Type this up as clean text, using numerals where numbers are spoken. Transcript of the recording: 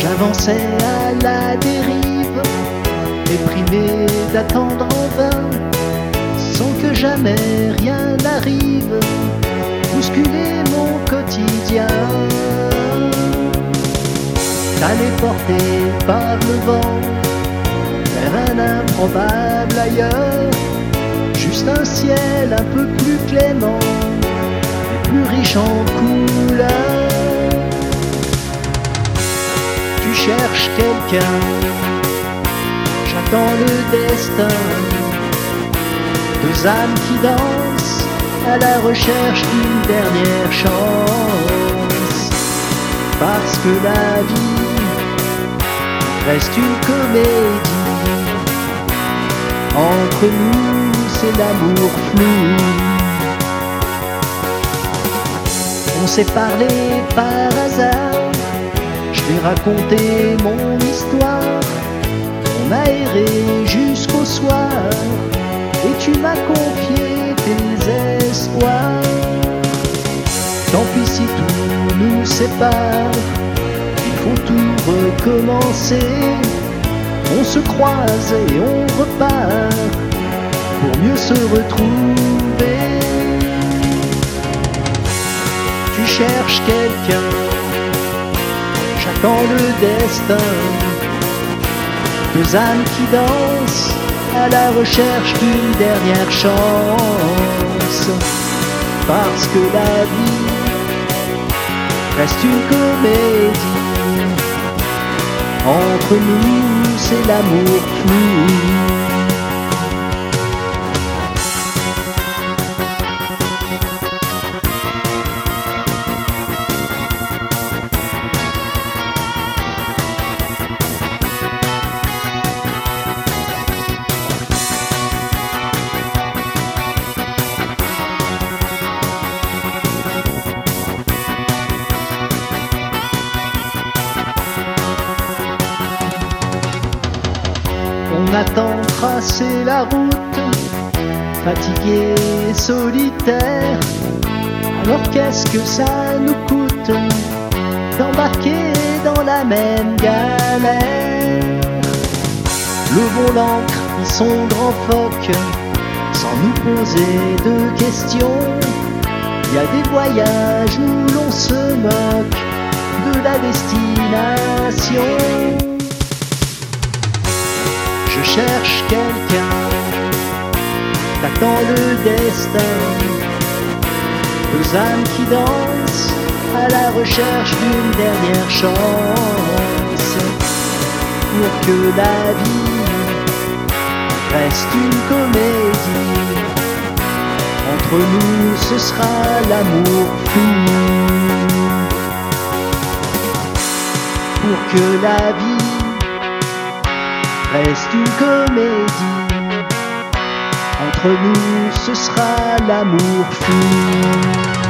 J'avançais à la dérive, déprimé d'attendre en vain, sans que jamais rien n'arrive, bousculer mon quotidien. Allé porté par le vent vers un improbable ailleurs, juste un ciel un peu plus clément et plus riche en couleurs. Tu cherches quelqu'un, j'attends le destin, deux âmes qui dansent à la recherche d'une dernière chance, parce que la vie reste une comédie. Entre nous, c'est l'amour flou. On s'est parlé par hasard, je t'ai raconté mon histoire. On a erré jusqu'au soir, et tu m'as confié tes espoirs. Tant pis si tout nous sépare, faut tout recommencer. On se croise et on repart pour mieux se retrouver. Tu cherches quelqu'un, j'attends le destin, deux âmes qui dansent à la recherche d'une dernière chance, parce que la vie reste une comédie. Entre nous, c'est l'amour flou. On a tant tracé la route, fatigué et solitaire. Alors qu'est-ce que ça nous coûte d'embarquer dans la même galère? Levons l'ancre, hissons grand phoque, sans nous poser de questions. Il y a des voyages où l'on se moque de la destination. Je cherche quelqu'un, t'attends le destin, deux âmes qui dansent à la recherche d'une dernière chance, pour que la vie reste une comédie. Entre nous, ce sera l'amour fou, pour que la vie reste une comédie. Entre nous, ce sera l'amour fou.